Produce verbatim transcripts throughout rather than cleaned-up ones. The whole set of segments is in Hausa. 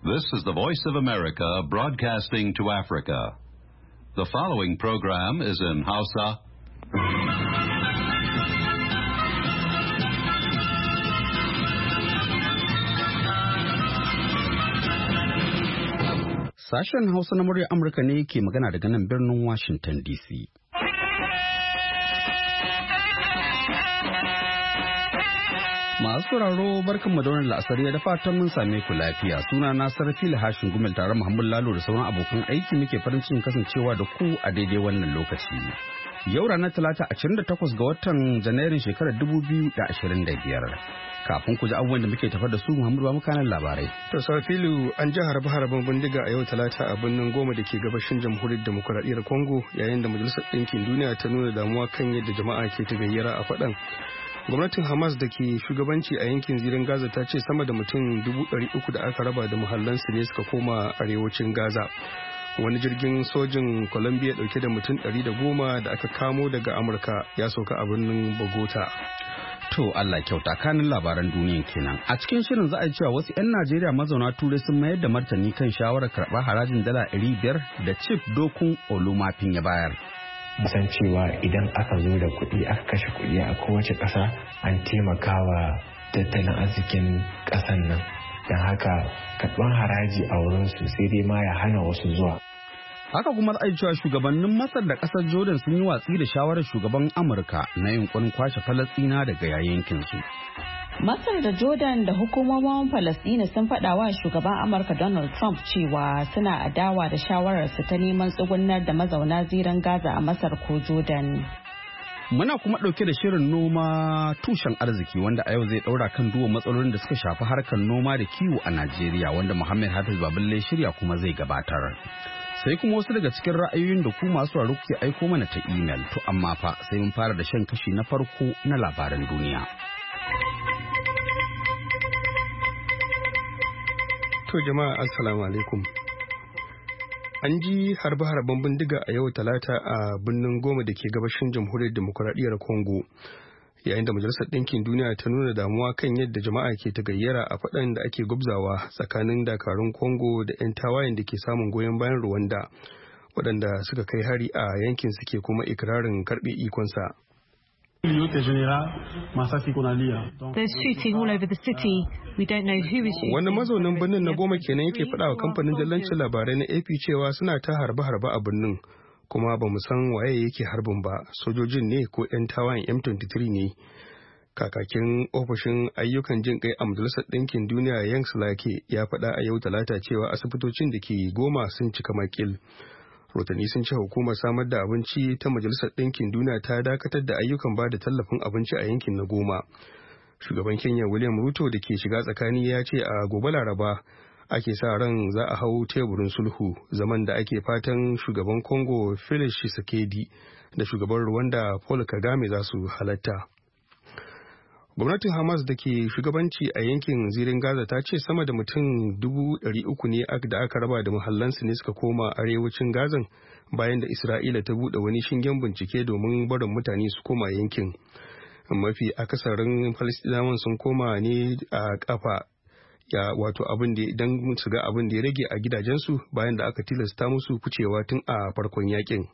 This is the Voice of America broadcasting to Africa. The following program is in Hausa. Sashen Hausa na muryar Amurka ne ke magana daga nan birnin Washington D C. Masu sauraro barkan da wannan la'asari da fatan mun same ku lafiya. Suna na Sarfil Hashin Gumel tare Muhammad Lalo da sauran abokan aiki muke farin cikin kasancewa da ku a daidai wannan lokaci. Yau ranar Talata ashirin da takwas ga watan Janairun shekarar dubu biyu da ashirin da biyar. Kafin ku ji abubuwan da muke tafar da su Muhammadu ba mukanan labarai. To Sarfilu an ji harbe-harben bindiga a yau Talata a birnin Goma da ke gabashin Jamhuriyar Demokuraɗiyyar Congo yayin da Majalisar Ɗinkin Duniya ta nuna damuwa kan yadda jama'a ke ta gayyara a faɗan. Gwamnatin Hamas da ke shugabanci a yankin zirin Gaza ta ce sama da mutum dubu ɗari uku da aka raba da muhallansu ne suka koma arewacin Gaza. Wani jirgin sojin Colombia dauke da mutum ɗari da goma da aka kamo daga Amurka ya sauka a birnin Bogota. To Allah kyauta kanin labaran duniya kenan. A cikin shirin za a cewa wasu 'yan Najeriya mazauna Turai sun mayar da martani kan shawarar karɓar harajin dala ɗari biyar da Chief Dokun Olumafin ya bayar. Musan cewa idan aka zo da kuɗi aka kashe kuɗi a kowace ƙasa an taimakawa tattalin arzikin ƙasan nan. Don haka karɓar haraji a wurin su sai dai ma ya hana wasu zuwa. Haka kuma za a cewa shugabannin Masar da ƙasar Jordan sun yi watsi da shawarar shugaban Amurka na yunkurin kwashe Falasɗina daga yankinsu. Masar da Jordan da hukumomin Falasɗina sun faɗa wa shugaban Amurka Donald Trump cewa suna adawa da shawararsu ta neman tsugunar da mazauna zirin Gaza a Masar ko Jordan. Muna kuma ɗauke da shirin noma tushen arziki wanda a yau zai ɗaura kan duwa matsalolin da suka shafi harkar noma da kiwo a Najeriya wanda Muhammad Hafiz Baballe shirya kuma zai gabatar. Sai kuma wasu daga cikin ra'ayoyin da ku masu sauraro kuke aiko mana ta imel to amma fa sai mun fara da shan kashi na farko na labaran duniya. To jama'a assalamu alaikum. An ji harbe-harben bindiga a yau Talata a birnin Goma da ke gabashin Jamhuriyar Demokuraɗiyyar Congo. Yayin da Majalisar Ɗinkin Duniya ta nuna damuwa kan yadda jama'a ke ta gayyara a faɗan da ake gwabzawa tsakanin dakarun Congo da 'yan tawayen da ke samun goyon bayan Rwanda, waɗanda suka kai hari a yankin suke kuma ikirarin karɓe ikonsa. There's shooting all over the city. We don't know who is shooting. Wani mazaunin birnin na Goma kenan yake faɗa wa kamfanin dillancin labarai na A P cewa suna ta harbe-harbe a birnin, kuma ba mu san waye yake harbin ba, sojojin ne ko 'yan tawayen M twenty-three ne. Kakakin ofishin ayyukan jin kai a Majalisar Ɗinkin Duniya Jens Lake ya faɗa a yau Talata cewa asibitocin da ke Goma sun cika makil. Rotani sun ce hukumar samar da abinci ta Majalisar Ɗinkin Duniya ta dakatar da ayyukan ba da tallafin abinci a yankin na Goma. Shugaban Kenya William Ruto da ke shiga tsakani ya ce a gobe Laraba ake sa ran za a hau teburin sulhu, zaman da ake fatan shugaban Congo Felix Tshisekedi da shugaban Rwanda Paul Kagame za su halatta. Gwamnatin Hamas da ke shugabanci a yankin zirin Gaza ta ce sama da mutum dubu ɗari uku ne da aka raba da muhallansu ne suka koma arewacin Gazan bayan da Isra'ila ta buɗe wani shingen bincike domin barin mutane su koma yankin. Mafi akasarin Falistinawan sun koma ne a kafa ya wato abin da idan su ga abin da ya rage a gidajensu bayan da aka tilasta musu ficewa tun a farkon yakin.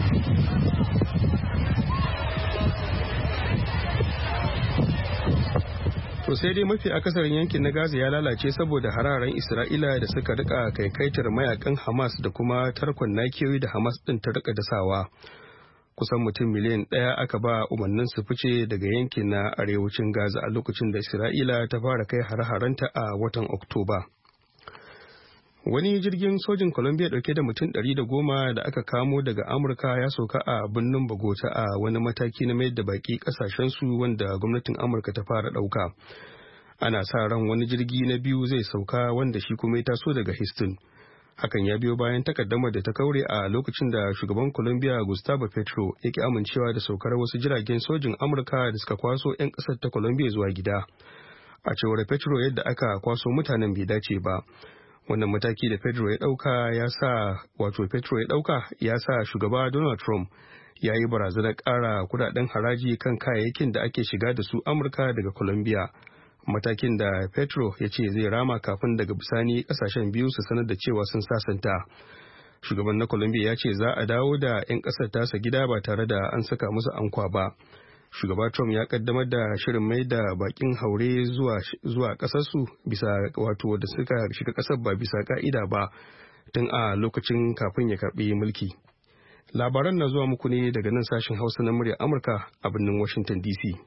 To sai dai mafi akasarin yankin na Gaza ya lalace saboda hararen Isra'ila da suka rika kaikaitar mayakan Hamas da kuma tarkon nakiyoyi da Hamas din ta rika dasawa. Kusan mutum miliyan ɗaya aka ba umarnin su fice daga yankin na arewacin Gaza a lokacin da Isra'ila ta fara kai hare-harenta a watan Oktoba. Wani jirgin sojin Colombia dauke da mutum ɗari da goma da aka kamo daga Amurka ya sauka a birnin Bogota a wani mataki na mayar da baki kasashensu wanda gwamnatin Amurka ta fara ɗauka. Ana sa ran wani jirgi na biyu zai sauka wanda shi kuma ya taso daga Houston. Hakan ya biyo bayan takaddamar da ta kaure a lokacin da shugaban Colombia Gustavo Petro ya ki amincewa da saukar wasu jiragen sojin Amurka da suka kwaso 'yan ƙasar ta Colombia zuwa gida. A cewar Petro yadda aka kwaso mutanen bai dace ba. Wannan mataki da Pedro ya dauka ya sa wato Petro ya dauka ya sa shugaba Donald Trump ya yi barazanar ƙara kudaden haraji kan kayayyakin da ake shiga da su Amurka daga Colombia matakin da Petro ya ce zai rama kafin daga bisani kasashen biyu su sanar da cewa sun sasanta. Shugaban na Colombia ya ce za a dawo da 'yan kasar tasa gida ba tare da an saka musu ankwa ba. Shugaba Trump ya kaddamar da shirin mai da bakin haure zuwa zuwa kasarsu bisa wato da suka shiga kasar ba bisa ka'ida ba tun a lokacin kafin ya karbi mulki. Labaran na zuwa muku ne daga nan sashen Hausa na muryar Amurka a birnin Washington D C.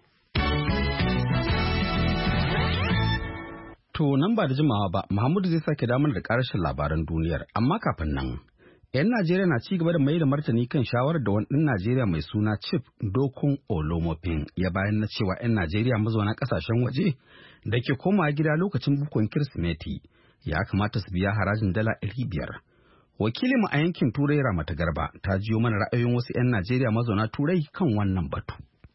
To nan ba da jimawa ba, Muhammadu zai sake damar da karashin labaran duniyar, amma kafin nan. 'Yan Najeriya na ci gaba da mai da martani kan shawarar da wani ɗan Najeriya mai suna Chief Dokun Olomofin ya bayan na cewa 'yan Najeriya mazauna ƙasashen waje da ke komawa gida lokacin bukukuwan Kirsimeti ya kamata su biya harajin dala ɗari biyar. Wakilin a yankin Turai Ramata Garba ta jiyo mana ra'ayoyin wasu 'yan Najeriya mazauna Turai kan wannan batu.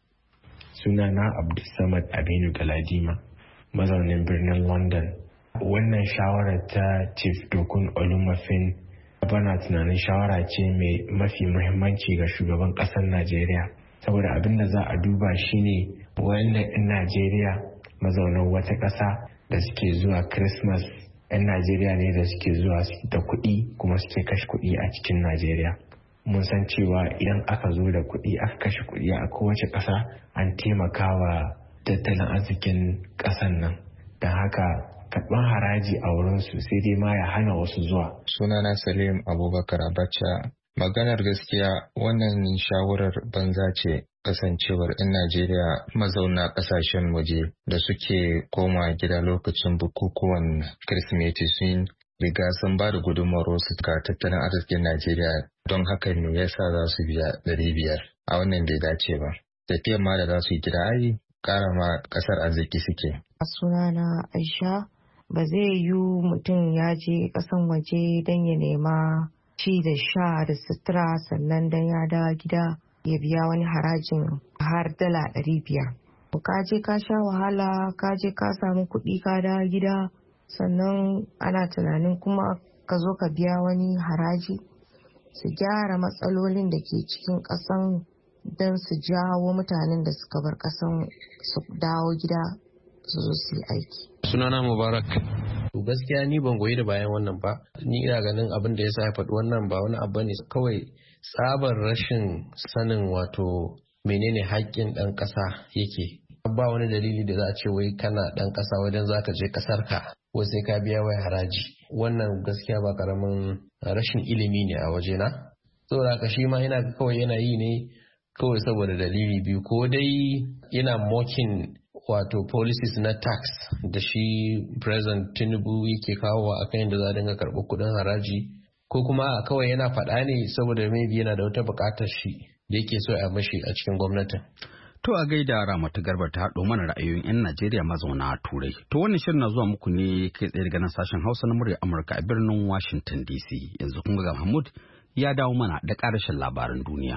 Sunana Abdulsamad Aminu Galadima, mazaunin birnin London. Wannan shawarar ta Chief Dokun Olomofin bana tunanin shawara ce mai mafi muhimmanci ga shugaban ƙasar Najeriya. Saboda abin da za a duba shine wayannan 'yan Najeriya mazaunan wata ƙasa da suke zuwa Christmas 'yan Najeriya ne da suke zuwa da kuɗi kuma suke kashe kuɗi a cikin Najeriya. Mun san cewa idan aka zo da kuɗi aka kashe kuɗi a kowace ƙasa an taimakawa tattalin arzikin ƙasar nan. Don haka karɓar haraji a wurinsu sai dai ma ya hana wasu zuwa. Sunana Salim Abubakar Abacha. Maganar gaskiya wannan shawarar banza ce kasancewar 'yan Najeriya mazauna ƙasashen waje da suke koma gida lokacin bukukuwan Kirsimeti sun riga sun ba da gudunmawar su ga tattalin arzikin Najeriya, don haka ne ya sa za su biya ɗari biyar. A wannan bai dace ba. Tafiyar ma da za su yi gida ai ƙara ma ƙasar arziki suke. Sunana Aisha. Ba zai yiwu mutum ya je ƙasan waje don ya nema ci da sha da sutura sannan don ya dawo gida ya biya wani harajin har dala ɗari biyar. Ka je ka sha wahala, ka je ka samu kuɗi ka dawo gida sannan ana tunanin kuma ka zo ka biya wani haraji. Su gyara matsalolin da ke cikin ƙasan don su jawo mutanen da suka bar ƙasan su dawo gida su zo su yi aiki. Sunana Mubarak. To gaskiya ni ban goyi da bayan wannan ba. Ni ina ganin abin da ya sa ya faɗi wannan ba wani abu ne kawai tsabar rashin sanin wato menene haƙƙin ɗan ƙasa yake. Ba wani dalili da za a ce wai kana ɗan ƙasa wajen za ka je ƙasar ka wai sai ka biya wai haraji. Wannan gaskiya ba karamin rashin ilimi ne a wajena. Saboda haka shi ma yana kawai yana yi ne kawai saboda dalili biyu, ko dai yana mocking wato policies na tax da shi president Tinubu yake kawo a kan yadda za a dinga karɓar kuɗin haraji, ko kuma kawai yana faɗa ne saboda maybe yana da wata buƙatar shi da yake so a mashi a cikin gwamnatin. To a gaida Ramatu Garba ta haɗo mana ra'ayoyin 'yan Najeriya mazauna Turai. To wannan shirin na zuwa muku ne kai tsaye daga nan sashen Hausa na muryar Amurka a birnin Washington D C. Yanzu kun ga Mahmud ya dawo mana da ƙarashin labaran duniya.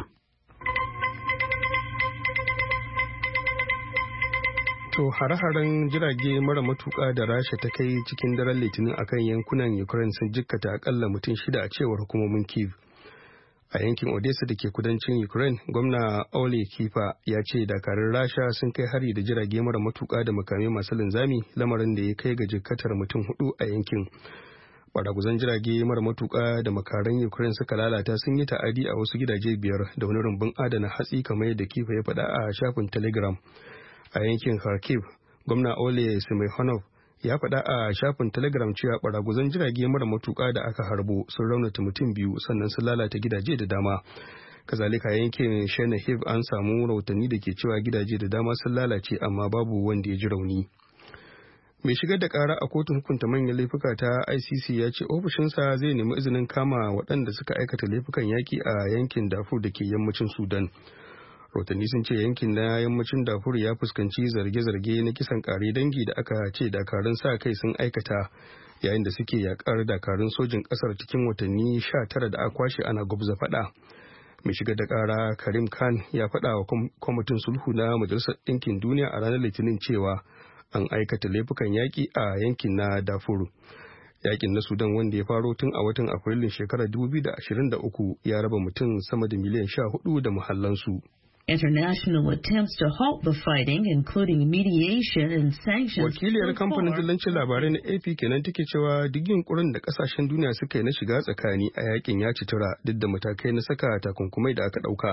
To hare-haren jirage mara matuƙa da Rasha ta kai cikin daren Litinin akan yankunan Ukraine sun jikkata akalla mutum shida a cewar hukumomin Kyiv. A yankin Odessa da ke kudancin Ukraine, gwamna Ole Kifa ya ce dakarun Rasha sun kai hari da jirage mara matuƙa da makamai masu linzami, lamarin da ya kai ga jikkatar mutum hudu a yankin. Baraguzan jirage mara matuƙa da makaran Ukraine suka lalata sun yi ta'adi a wasu gidaje biyar da wani rumbun adana hatsi kamar yadda Kifa ya faɗa a shafin Telegram. A yankin Kharkiv, gwamna Ole Semyonov ya faɗa a shafin Telegram cewa baraguzan jirage mara matuƙa da aka harbo sun raunata mutum biyu sannan sun lalata gidaje da dama. Kazalika yankin Chernihiv an samu rahotanni da ke cewa gidaje da dama sun lalace amma babu wanda ya ji rauni. Mai shigar da ƙara a kotun hukunta manyan laifuka ta I C C ya ce ofishinsa zai nemi izinin kama waɗanda suka aikata laifukan yaƙi a yankin Darfur da ke yammacin Sudan. Rahotanni sun ce yankin na yammacin Darfur ya fuskanci zarge-zarge na kisan kare dangi da aka ce dakarun sa kai sun aikata yayin da suke yakar dakarun sojin kasar cikin watanni sha tara da aka kwashe ana gwabza fada. Mai shigar da kara Karim Khan ya faɗa wa kwamitin sulhu na Majalisar Ɗinkin Duniya a ranar Litinin cewa an aikata laifukan yaƙi a yankin na Darfur. Yakin na Sudan wanda ya faro tun a watan Afrilun shekarar dubu biyu da ashirin da uku ya raba mutum sama da miliyan sha hudu da muhallansu. International attempts to halt the fighting, including mediation and sanctions. Wakiliyar kamfanin dillancin labarai na A P kenan take cewa duk yunkurin da kasashen duniya suka yi na shiga tsakani a yakin ya ci tura duk da matakai na saka takunkumai da aka dauka.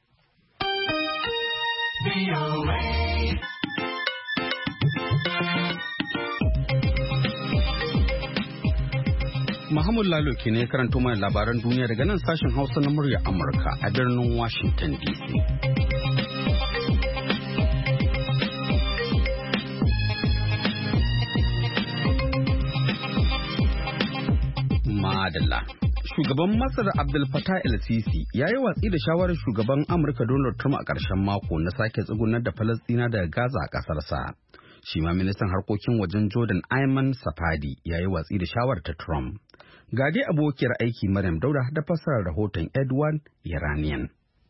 Muhammad Lalo ke ne karanto mana labaran duniya daga nan sashen Hausa na murya Amurka a birnin Washington D C. Madalla. Shugaban Masar Abdel Fattah el-Sisi ya yi watsi da shawarar shugaban Amurka Donald Trump a ƙarshen mako na sake tsugunar da Falasɗina daga Gaza a ƙasarsa. Shi ma ministan harkokin wajen Jordan Ayman Safadi ya yi watsi da shawarar ta Trump. Ga dai abokiyar aiki Maryam Dauda da fassarar rahoton Edward Iranian.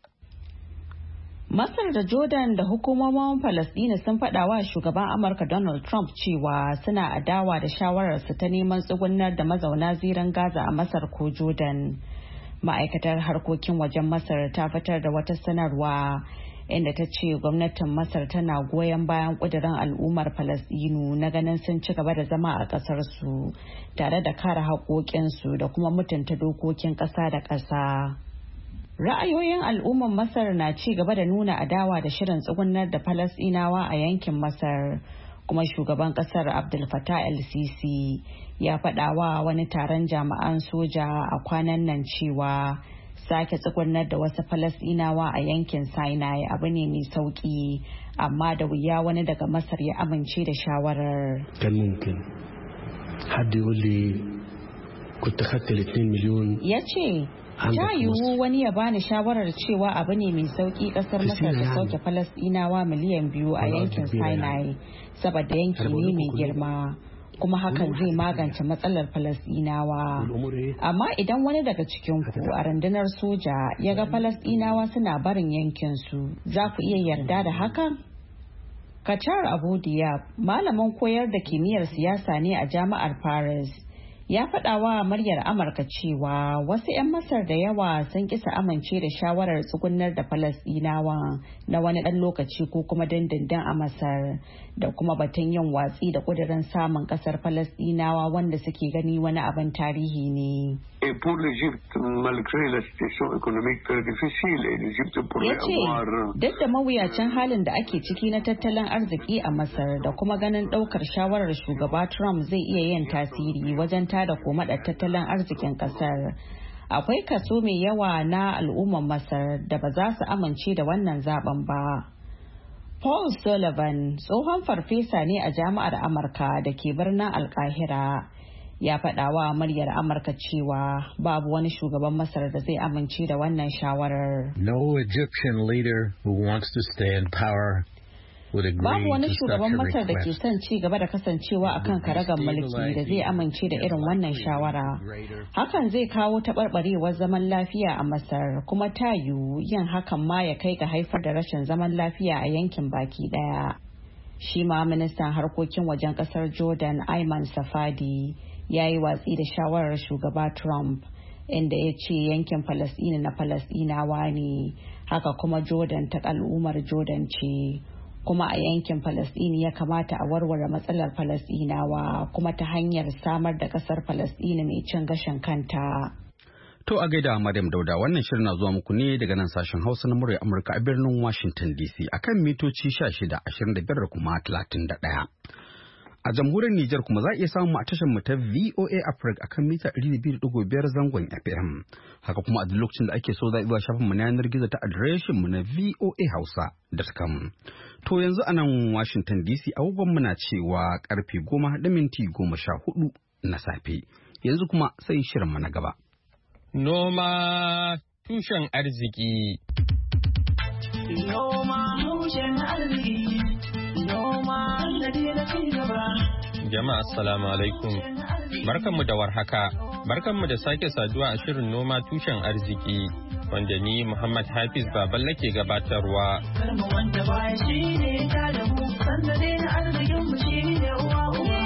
Masar da Jordan da hukumomin Falasɗina sun faɗa wa shugaban Amurka Donald Trump cewa suna adawa da shawararsa ta neman tsugunar da mazauna zirin Gaza a Masar ko Jordan. Ma'aikatar harkokin wajen Masar ta fitar da wata sanarwa inda ta ce gwamnatin Masar tana goyon bayan ƙudurin al'ummar Falasɗinu na ganin sun ci gaba da zama a ƙasarsu tare da kare haƙoƙinsu da kuma mutunta dokokin ƙasa da ƙasa. Ra'ayoyin al'ummar Masar na ci gaba da nuna adawa da shirin tsugunar da Falasɗinawa a yankin Masar, kuma shugaban ƙasar Abdel Fattah el-Sisi ya faɗawa wani taron jami'an soja a kwanan nan cewa sake tsugunar da wasu Falasɗinawa a yankin Sinai abu ne mai sauƙi, amma da wuya wani daga Masar ya amince da shawarar. Ya ce, ta yiwu wani ya bani shawarar cewa abu ne mai sauki kasar Masar da sauke Falasɗinawa miliyan biyu a yankin Sinai saboda yanki ne mai girma, kuma hakan zai magance matsalar Falasɗinawa. Amma idan wani daga cikin ku a rundunar soja ya ga Falasɗinawa suna barin yankinsu, za ku iya yarda da hakan? Qatar Abu Diab, malamin koyar da kimiyyar siyasa ne a jami'ar Paris, ya faɗa wa muryar Amurka cewa wasu 'yan Masar da yawa sun kisa amince da shawarar tsugunar da Falasɗinawa na wani ɗan lokaci ko kuma dindindin a Masar, da kuma batun yin watsi da ƙudurin samun ƙasar Falasɗinawa wanda suke gani wani abin tarihi ne. Ya ce, duk da mawuyacin halin da ake ciki na tattalin arziki a Masar da kuma ganin ɗaukar shawarar shugaba Trump zai iya yin tasiri wajen tada komadar tattalin arzikin ƙasar, akwai kaso mai yawa na al'ummar Masar da ba za su amince da wannan zaben ba. Paul Sullivan, tsohon farfesa ne a jami'ar Amurka da ke birnin Alkahira, ya faɗa wa muryar Amurka cewa babu wani shugaban Masar da zai amince da wannan shawarar. No Egyptian leader who wants to stay in power would agree Babu wani to shugaban such a Masar da ke request. son ci gaba da kasancewa akan karagar mulki da zai amince da irin wannan shawara. Hakan zai kawo taɓarɓarewar zaman lafiya a Masar, kuma ta yiwu yin hakan ma ya kai ga haifar da rashin zaman lafiya a yankin baki ɗaya. Shi ma ministan harkokin wajen ƙasar Jordan Ayman Safadi ya yi watsi da shawarar shugaba Trump, inda ya ce yankin Falasɗina na Falasɗinawa ne, haka kuma Jordan ta al'ummar Jordan ce, kuma a yankin Falasɗini ya kamata a warware matsalar Falasɗinawa kuma ta hanyar samar da ƙasar Falasɗina mai cin gashin kanta. To a gaida Maryam Dauda, wannan shirin na zuwa muku ne daga nan sashen Hausa na murya Amurka a birnin Washington D C akan mitoci sha shida, ashirin da biyar da kuma talatin da ɗaya. A jamhuriyar Nijar kuma za a iya samun a tashar mu ta V O A Africa akan mita ɗari da biyu da ɗigo biyar zangon F M. Haka kuma a duk lokacin da ake so za a iya shafin mu na yanar gizo ta adireshin mu na v o a hausa dot com. To yanzu a nan Washington D C agogon mu na cewa karfe goma da minti goma sha hudu na safe. Yanzu kuma sai shirin mu na gaba. Noma tushen arziki. Noma tushen arziki. Noma sannadi na ci gaba. Jama'a assalamu alaikum. Barkanmu da warhaka. Barkanmu da sake saduwa a shirin noma tushen arziki wanda ni Muhammad Hafiz Baballe ke gabatarwa. Karmu wanda baya shi ne ta da mu sannadi na arzikin mu shi ne uwa uwa.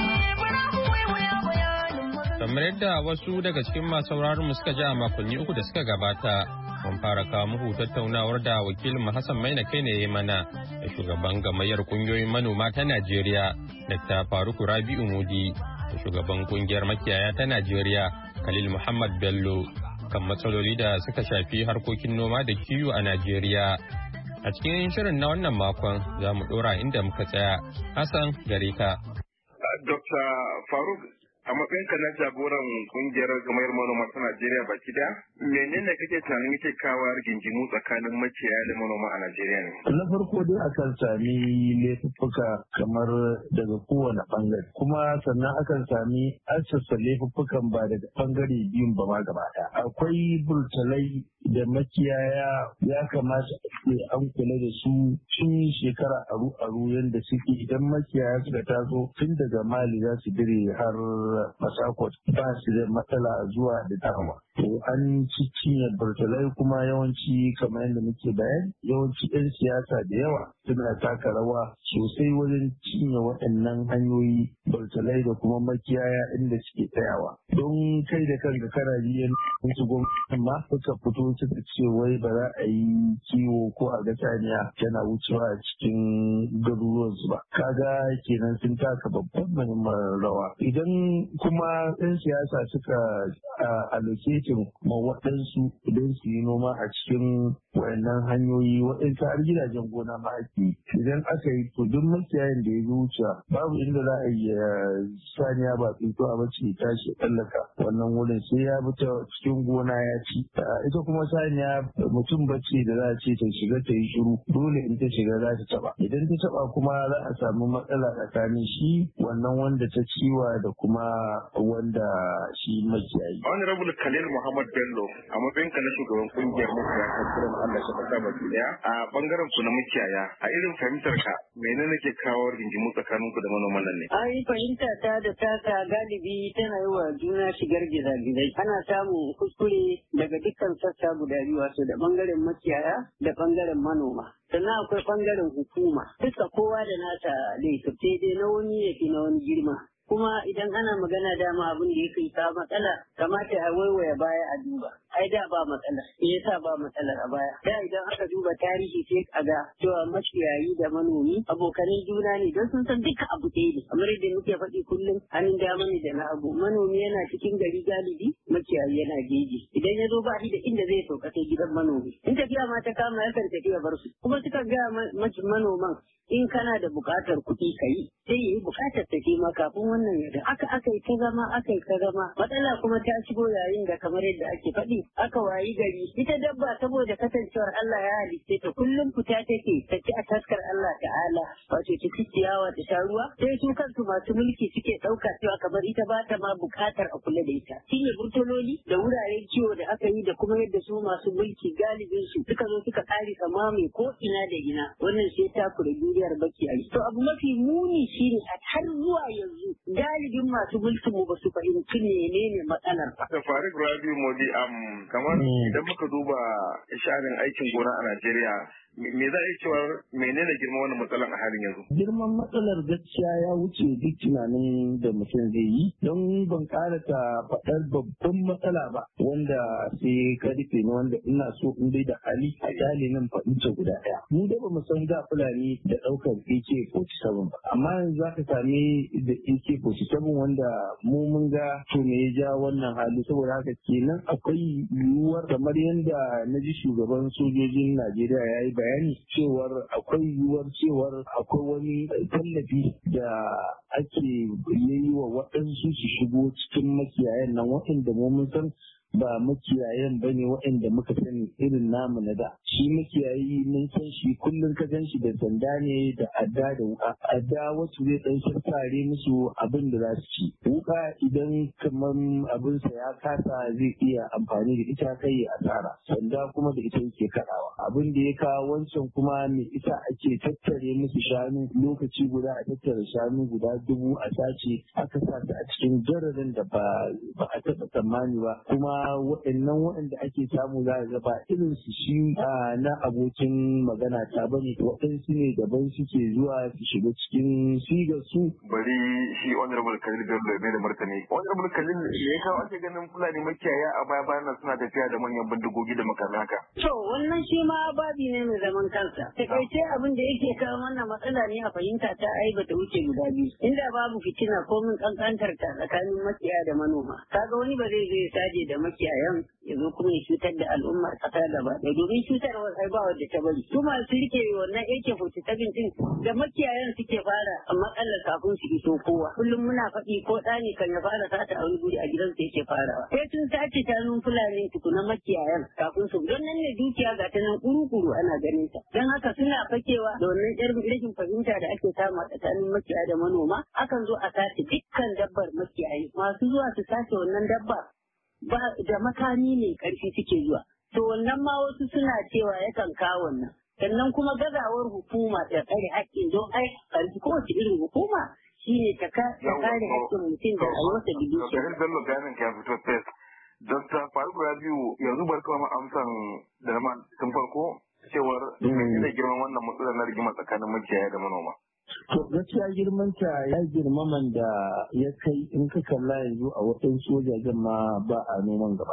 Kamar yadda wasu daga cikin masu sauraron mu suka ji a makonni uku da suka gabata, mun fara kawo muku tattaunawar da wakilin Hassan Maina kai ne ya mana da shugaban gamayyar kungiyoyin manoma ta Najeriya, Dakta Faruku Rabi'u Mudi, da shugaban kungiyar makiyaya ta Najeriya, Khalil Muhammad Bello, kan matsaloli da suka shafi harkokin noma da kiwo a Najeriya. A cikin shirin na wannan makon za mu ɗora inda muka tsaya. Hassan gare ka. Dokta Faruk, a matsayinka na jagoran kungiyar gamayar manoma ta Najeriya baki daya, menene kake tunanin yake kawo rigingimu tsakanin makiyaya da manoma a Najeriya ne? Na farko dai akan sami laifuffuka kamar daga kowane bangare, kuma sannan akan sami assasa laifuffukan ba daga bangare biyun ba ma gaba ɗaya. Akwai burtalai da makiyaya ya kamata a an kula da su tun shekara aru-aru yadda suke, idan makiyaya suka taso tun daga Mali za su dire har Masakot ba su da matsala zuwa da dama. To an ci cinye burtalai kuma yawanci kamar yadda muke bayani, yawanci 'yan siyasa da yawa suna taka rawa sosai wajen cinye waɗannan hanyoyi burtalai da kuma makiyaya inda suke tsayawa. Don kai da kanka kana biyan wasu gwamnati ma suka fito suka ce wai ba za a yi kiwo ko a ga saniya yana wucewa a cikin garuruwansu ba. Kaga kenan sun taka babban muhimmin rawa. Idan kuma 'yan siyasa suka allocating ma waɗansu idan su yi noma a cikin wayannan hanyoyi waɗansu har gidajen gona ma ake, idan aka yi to duk makiyayin da ya zo wucewa babu inda za a yi saniya ba tsinto a bace ya tashi tsallaka wannan wurin, sai ya bi ta cikin gona ya ci. Ita kuma saniya mutum bace da za a ce ta shiga ta yi shiru, dole in ta shiga za ta taba, idan ta taba kuma za a samu matsala tsakanin shi wannan wanda ta ciwa da kuma wanda shi makiyayi. Honorable Khalil Muhammad Bello, a matsayinka na shugaban kungiyar makiyaya ta Kuren Allah shi fata baki daya, a bangaren ku na makiyaya, a irin fahimtar ka menene ke kawo rigingimu tsakanin ku da manoman nan ne? Ai fahimta ta da taka galibi tana yi wa juna shigar gizagizai. Ana samun kuskure daga dukkan sassa guda biyu, wato da bangaren makiyaya da bangaren manoma. Sannan akwai bangaren hukuma. Duka kowa da nata laifin, sai dai na wani ya fi na wani girma. Kuma idan ana magana dama abin da ya kai ka matsala, kamata a waiwaya baya a duba. Ai da ba matsala, me yasa ba matsalar a baya? Da idan aka duba tarihi sai a ga cewa makiyayi da manomi abokanan juna ne, don sun san duka abu ɗaya ne. Kamar yadda muke faɗi kullum, hannun dama ne da na abu. Manomi yana cikin gari galibi, makiyayi yana jeji. Idan ya zo ba shi da inda zai sauka sai gidan manomi. In tafiya ma ta kama yakan tafiya bar su. Kuma suka ga manoman in kana da buƙatar kuɗi ka yi, sai ya yi buƙatar tafi ma kafin wannan ya da. Aka aka yi ta zama aka yi ta zama. Matsala kuma ta shigo yayin da kamar yadda ake faɗi aka wayi gari. Ita dabba saboda kasancewar Allah ya halitte ta kullum fita take ta ci a taskar Allah ta'ala, wato ta ci ciyawa ta sha ruwa. Sai su kansu masu mulki suke ɗauka cewa kamar ita ba ta ma buƙatar a kula da ita. Shi ne burtololi da wuraren kiwo da aka yi da kuma yadda su masu mulki galibin su suka zo suka ƙari mai ko ina da ina. Wannan sai ta kula duniyar bakiyayi. To abu mafi muni shine a har zuwa yanzu galibin masu mulkin mu ba su fahimci menene matsalar ba. Da Farid Rabi'u Modi, am kamar idan muka duba sha'anin aikin gona a Najeriya, me za a yi cewa menene girman wannan matsalar a halin yanzu? Girman matsalar gaskiya ya wuce duk tunanin da mutum zai yi, don ban karata faɗar babban matsala ba wanda sai ka rufe ni, wanda ina so in dai da hali a kyale nan faɗin ta guda ɗaya. Mu da ba mu san da Fulani da ɗaukar A K forty-seven ba, amma yanzu za ka sami da A K forty-seven wanda mu mun ga to me ya ja wannan hali, saboda haka kenan akwai yiwuwar kamar yadda na ji shugaban sojojin Najeriya ya yi bayani cewar akwai yiwuwar cewar akwai wani tallafi da ake yi wa waɗansu su shigo cikin makiyayan nan waɗanda mu mun san ba makiyayan ba ne waɗanda muka sani irin namu na da. Shi makiyayi mun san shi kullum ka gan shi da sanda ne da adda da wuka. Adda wasu zai ɗan sarfare musu abin da za su ci. Wuka idan kamar abinsa ya kasa zai iya amfani da ita kai asara. Sanda kuma da ita yake kaɗawa. Abin da ya kawo wancan kuma mai ita ake tattare musu shanu lokaci guda a tattara shanu guda dubu a sace aka sa su a cikin jararin da ba a taɓa tsammani ba. Kuma waɗannan waɗanda ake samu za a ba irin su shi na abokin magana ta bane waɗansu ne daban suke zuwa su shiga cikin sigar su. Bari shi honorable Khalil Bello bai da martani. Honorable Khalil ne ya kawo ake ganin Fulani makiyaya a baya bayan suna tafiya da manyan bindigogi da makamai haka. To wannan shi ma babi ne mai zaman kansa. Takaice abin da yake kawo wannan matsala ne a fahimta ta ai bata wuce guda biyu. Inda babu fitina ko min kankantar ta tsakanin makiyaya da manoma. Kaga wani ba zai zai saje da makiyayan ya zo kuma ya cutar da al'ummar ƙasa gaba ɗaya domin cutarwar ai ba wadda ta bari. Su masu rike wannan A K forty-seven din da makiyayan suke fara a matsalar kafin su iso kowa. Kullum muna faɗi ko ɗani kan ya fara sata a wani guri a gidansa yake farawa. Sai sun sace shanun Fulani tukuna makiyayan kafin su don nan ne dukiya ga ta nan kuru-kuru ana ganin ta. Don haka suna fakewa da wannan ƴar rashin fahimta da ake samu a tsakanin makiyaya da manoma akan zo a sace dukkan dabbar makiyayi. Masu zuwa su sace wannan dabba ba da makami ne ƙarfi suke zuwa. To wannan ma wasu suna cewa yakan kawo wannan. Sannan kuma gazawar hukuma ta tsare haƙƙin don ai ƙarfi kowace irin hukuma shine ta kare haƙƙin mutum da rayuwarsa da dukiya. Bello bayanin ka fito fes. Dokta Faruk Rabiu yanzu bar kuma amsan da na tun farko cewar da girman wannan matsalar na rigima tsakanin makiyaya da manoma. To gaskiya girmanta ya girmaman da ya kai in ka kalla yanzu a waɗansu wajajen ma ba a noman gaba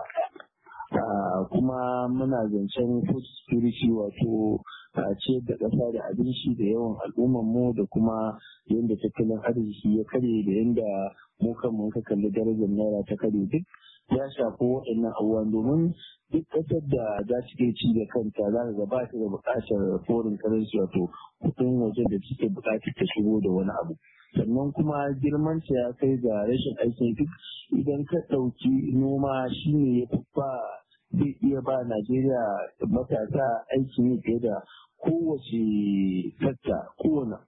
ɗaya. Kuma muna zancen food security wato ce da ƙasa da abinci da yawan al'ummar mu da kuma yadda tattalin arziki ya kare da yadda mu kanmu ka kalli darajar naira ta kare duk ya shafi waɗannan abubuwan domin duk ƙasar da za su iya ci da kanta za ka ba ta da buƙatar foreign currency wato kuɗin waje da suke buƙatar ta shigo da wani abu sannan kuma girman ta ya kai ga rashin aikin duk idan ka ɗauki noma shine ya fi ba zai iya ba Najeriya matasa aikin yi fiye da kowace sakta kowane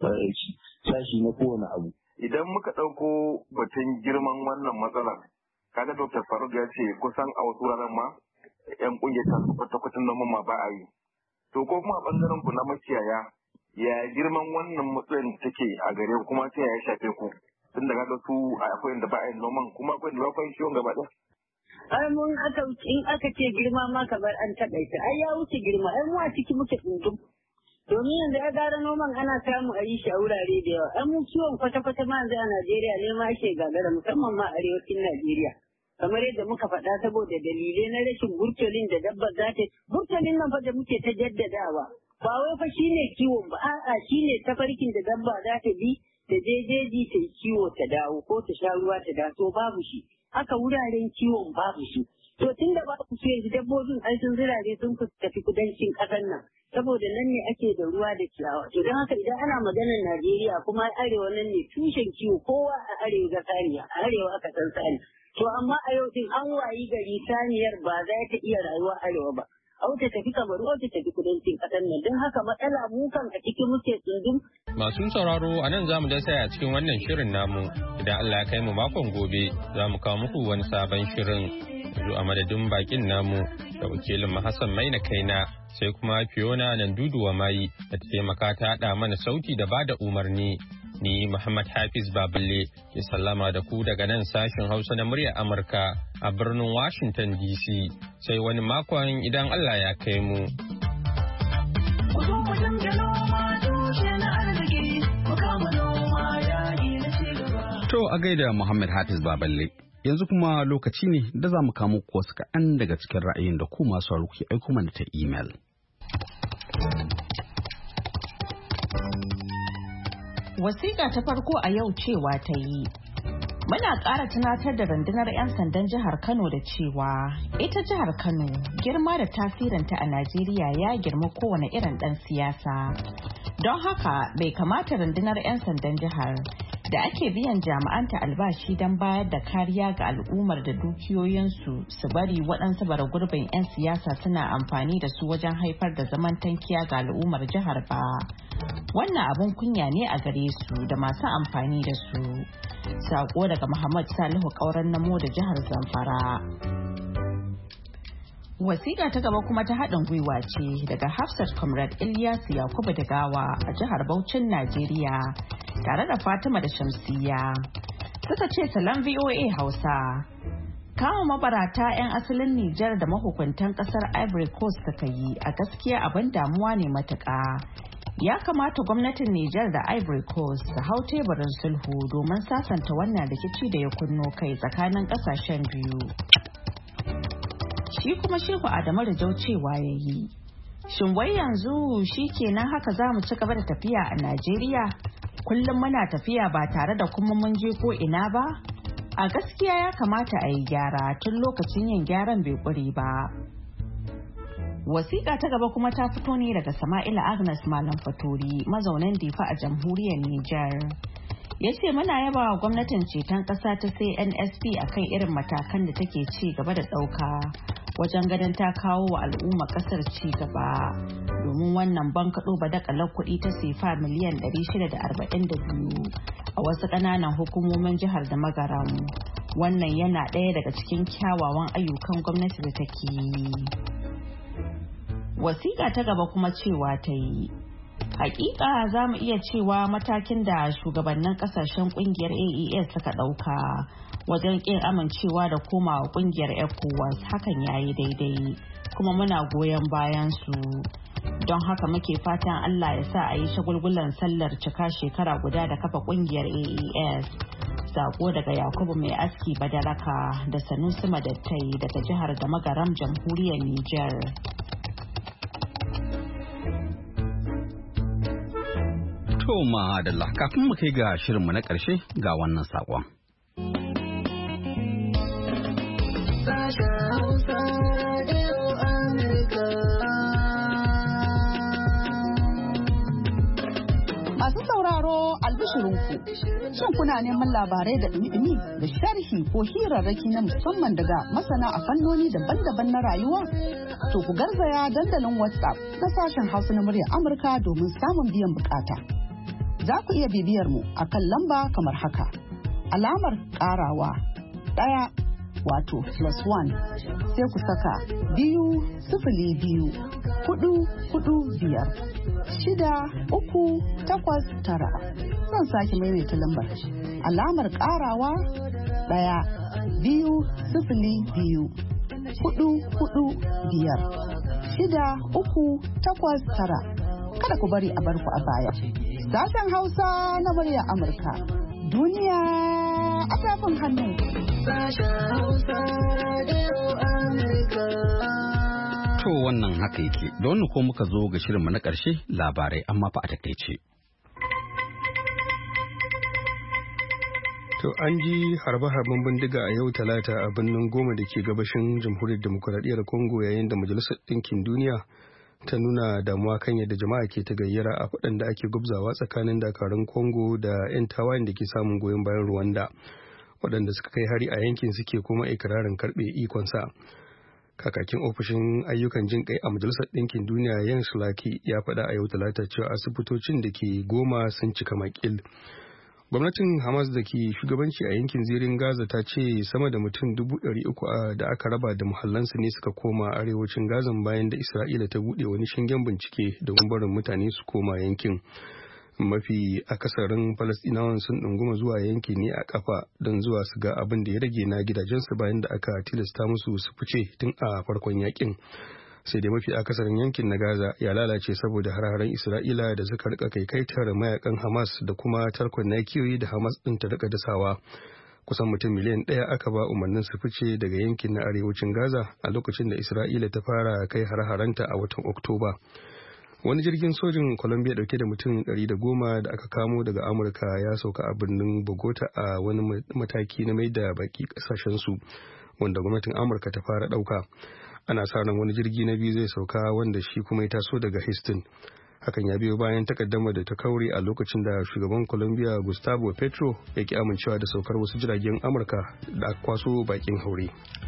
sashi na kowane abu. Idan muka ɗauko batun girman wannan matsalar kaga Doctor Faruk ya ce kusan a wasu ranar ma yan kungiyar ta kwata-kwatan noman ma ba a yi. To ko kuma a bangaren ku na makiyaya ya girman wannan matsalar take a gare ku kuma ta ya shafe ku tun da kaga su akwai inda ba a yi noman kuma akwai inda ba a yi ciwon gaba ɗaya. Ai mun aka in aka ce girma ma kamar an taƙaita ai ya wuce girma ai mu a ciki muke tsundum. Domin yanzu ya gara noman ana samu a yi shi a wurare da yawa. An mu kiwon kwata-kwata ma yanzu a Najeriya ne ma ake gagara musamman ma arewacin Najeriya. Kamar yadda muka faɗa saboda dalilai na rashin burtolin da dabbar za ta burtolin nan fa da muke ta jaddadawa. Ba wai fa shine kiwon ba a'a shine tafarkin da dabba za ta bi da jejeji ta kiwo ta dawo ko ta sha ruwa ta dawo babu shi. Haka wuraren kiwon babu shi. To tun da babu su yanzu dabbobin ai sun zirare sun tafi kudancin ƙasar nan. Saboda nan ne ake da ruwa da ciyawa. To don haka idan ana maganar Najeriya kuma arewa nan ne tushen kiwo kowa a arewa ga saniya a arewa aka san sani. To amma a yau din an wayi gari saniyar ba za ta iya rayuwa arewa ba. Au ta tafi Kamaru au ta tafi kudancin ƙasar nan don haka matsala mu kan a cikin muke tsundum. Masu sauraro a nan zamu dasa a cikin wannan shirin namu idan Allah ya kai mu makon gobe za mu kawo muku wani sabon shirin. Yanzu a madadin bakin namu da wakilin Hassan Maina Kaina sai kuma Fiona Nanduduwa Mai da ta taimaka ta haɗa mana sauti da bada umarni. Ni Muhammad Hafiz Baballe ke sallama da ku daga nan sashen Hausa na muryar Amurka a birnin Washington D C sai wani makon idan Allah ya kai mu. To a gaida Muhammad Hafiz Baballe. Yanzu kuma lokaci ne da za mu kamo ku wasu kaɗan daga cikin ra'ayin da ku masu sauraro ke aiko mana ta imel. Wasiƙa ta farko a yau cewa ta yi. Muna ƙara tunatar da rundunar 'yan sandan jihar Kano da cewa ita jihar Kano girma da tasirinta a Najeriya ya girma kowane irin ɗan siyasa. Don haka bai kamata rundunar 'yan sandan jihar da ake biyan jami'anta albashi don bayar da kariya ga al'ummar da dukiyoyinsu su bari waɗansu bara gurbin 'yan siyasa suna amfani da su wajen haifar da zaman tankiya ga al'ummar jihar ba. Wannan abun kunya ne a gare su da masu amfani da su. Sako daga Muhammad Salihu Kauran Namo da jihar Zamfara. Wasiƙa ta gaba kuma ta haɗin gwiwa ce daga Hafsat Comrade Ilyas Yakubu Dagawa a jihar Bauchin Najeriya tare da Fatima da Shamsiya. Suka ce salam V O A Hausa. Kama mabarata 'yan asalin Nijar da mahukuntan kasar Ivory Coast suka yi a gaskiya abin damuwa ne matuƙa. Ya kamata gwamnatin Nijar da Ivory Coast su hau teburin sulhu domin sasanta wannan rikici da ya kunno kai tsakanin kasashen biyu. Shi kuma Shehu Adamu Rijau cewa ya yi. Shin wai yanzu shi kenan haka za mu ci gaba da tafiya a Najeriya? Kullum muna tafiya ba tare da kuma mun je ko ina ba? A gaskiya ya kamata a yi gyara tun lokacin yin gyaran bai ƙure ba. Wasiƙa ta gaba kuma ta fito ne daga Sama'ila Agnes Malam Fatori, mazaunan Difa a jamhuriyar Nijar. Ya ce muna yaba wa gwamnatin ceton ƙasa ta C N S P akan irin matakan da take ci gaba da ɗauka wajen ganin ta kawo wa al'umma ƙasar ci gaba. Domin wannan bankaɗo badakalar kuɗi ta sefa miliyan ɗari shida da arba'in da biyu a wasu ƙananan hukumomin jihar da Magaram. Wannan yana ɗaya daga cikin kyawawan ayyukan gwamnati da take yi. Wasiƙa ta gaba kuma cewa ta yi. Hakika za mu iya cewa matakin da shugabannin kasashen kungiyar A E S suka ɗauka wajen ƙin amincewa da komawa kungiyar ECOWAS hakan ya yi daidai kuma muna goyon bayan su. Don haka muke fatan Allah ya sa a yi shagulgulan sallar cika shekara guda da kafa kungiyar A E S. Sako daga Yakubu Mai Aski Badaraka da Sanusi Madattai daga jihar da Magaram jamhuriyar Nijar. To ma'adalla kafin mu kai ga shirinmu na ƙarshe ga wannan saƙon. Masu sauraro albishirinku, shin kuna neman labarai da ɗumi-ɗumi da sharhi ko hirarraki na musamman daga masana a fannoni daban-daban na rayuwa? To ku garzaya dandalin WhatsApp na sashen Hausa na muryar Amurka domin samun biyan bukata. Za ku iya bibiyar mu a kan lamba kamar haka. Alamar ƙarawa ɗaya wato plus one sai ku saka biyu sifili biyu hudu hudu biyar shida uku takwas tara. Zan sake maimaita lambar. Alamar ƙarawa ɗaya biyu sifili biyu hudu hudu biyar shida uku takwas tara. Kada ku bari a barku a baya. Sashen Hausa na muryar Amurka. Duniya a tafin hannu. To wannan haka yake. Da wannan ko muka zo ga shirinmu na ƙarshe labarai amma fa a takaice. To an ji harbe-harben bindiga a yau talata a birnin Goma da ke gabashin jamhuriyar demokuraɗiyyar Congo yayin da Majalisar Ɗinkin Duniya ta nuna damuwa kan yadda jama'a ke ta gayyara a faɗan da ake gubzawa tsakanin dakarun Congo da 'yan tawayen da ke samun goyon bayan Rwanda waɗanda suka kai hari a yankin suke kuma ikirarin karɓe ikonsa. Kakakin ofishin ayyukan jin kai a Majalisar Ɗinkin Duniya Jens Laki ya faɗa a yau talata cewa asibitocin da ke Goma sun cika makil. Gwamnatin Hamas da ke shugabanci a yankin zirin Gaza ta ce sama da mutum dubu ɗari uku da aka raba da muhallansu ne suka koma arewacin Gaza bayan da Isra'ila ta buɗe wani shingen bincike da barin mutane su koma yankin. Mafi akasarin Falasɗinawan sun ɗunguma zuwa yanki ne a kafa don zuwa su ga abin da ya rage na gidajensu bayan da aka tilasta musu su fice tun a farkon yakin. Sai dai mafi akasarin yankin na Gaza ya lalace saboda har-haren Isra'ila da suka rika kaikaitar mayakan Hamas da kuma tarkon nakiyoyi da Hamas ɗin ta rika dasawa. Kusan mutum miliyan ɗaya aka ba umarnin su fice daga yankin na arewacin Gaza a lokacin da Isra'ila ta fara kai har-harenta a watan Oktoba. Wani jirgin sojin Colombia dauke da mutum ɗari da goma da aka kamo daga Amurka ya sauka a birnin Bogota a wani mataki na mai da baki kasashensu wanda gwamnatin Amurka ta fara ɗauka. Ana sa ran wani jirgi na biyu zai sauka wanda shi kuma ya taso daga Houston. Hakan ya biyo bayan takaddama da ta kaure a lokacin da shugaban Colombia Gustavo Petro ya ki amincewa da saukar wasu jiragen Amurka da aka kwaso bakin haure.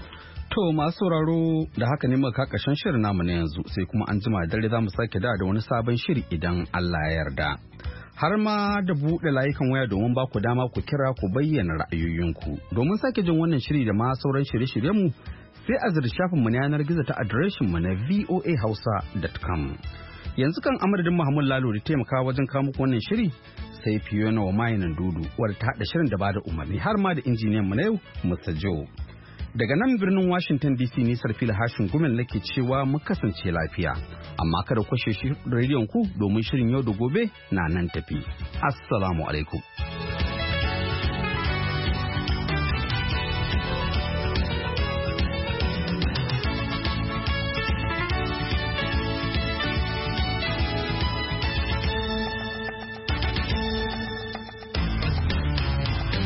To masu sauraro da haka ne muka kakashin shirin namu na yanzu sai kuma an jima dare za mu sake da da wani sabon shiri idan Allah ya yarda. Har ma da buɗe layukan waya domin ba ku dama ku kira ku bayyana ra'ayoyinku. Domin sake jin wannan shiri da ma sauran shirye-shiryenmu sai a zira shafinmu na yanar gizo ta adireshinmu na voa hausa dot com. Yanzu kan amadadin Muhammad Lalo da taimaka wajen kawo muku wannan shiri sai Fiona wa mayinan dudu wadda ta haɗa shirin da ba da umarni har ma da injiniyan mu na yau Mister Joe. Daga nan birnin Washington D C ne Sarfila Hashin Gumel nake cewa mu kasance lafiya. Amma kada ku shi rediyon ku domin shirin yau da gobe na nan tafi. Assalamu alaikum.